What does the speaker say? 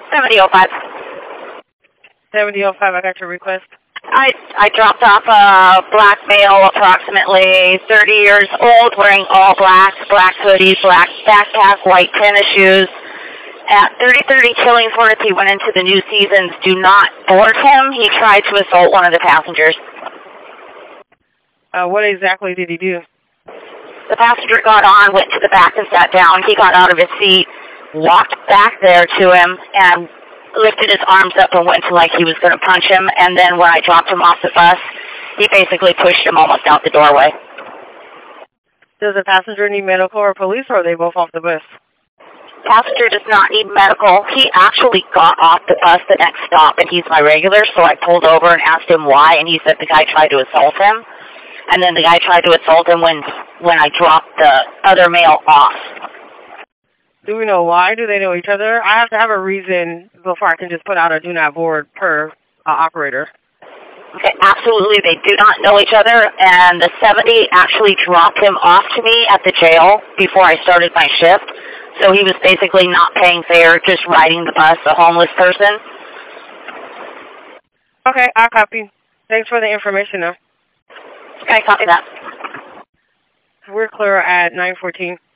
7005. 7005, I got your request. I dropped off a black male, approximately 30 years old, wearing all black, black hoodie, black backpack, white tennis shoes. At 3030 Killingworth, he went into the New Seasons. Do not board him. He tried to assault one of the passengers. What exactly did he do? The passenger got on, went to the back and sat down. He got out of his seat, walked back there to him, and lifted his arms up and went to like he was going to punch him. And then when I dropped him off the bus, he basically pushed him almost out the doorway. Does the passenger need medical or police, or are they both off the bus? Passenger does not need medical. He actually got off the bus the next stop, and he's my regular, so I pulled over and asked him why, and he said the guy tried to assault him. And then the guy tried to assault him when I dropped the other male off. Do we know why? Do they know each other? I have to have a reason before I can just put out a do not board per operator. Okay, absolutely. They do not know each other, and the 70 actually dropped him off to me at the jail before I started my shift. So he was basically not paying fare, just riding the bus, a homeless person. Okay, I'll copy. Thanks for the information, though. Okay, copy that. We're clear at 9:14.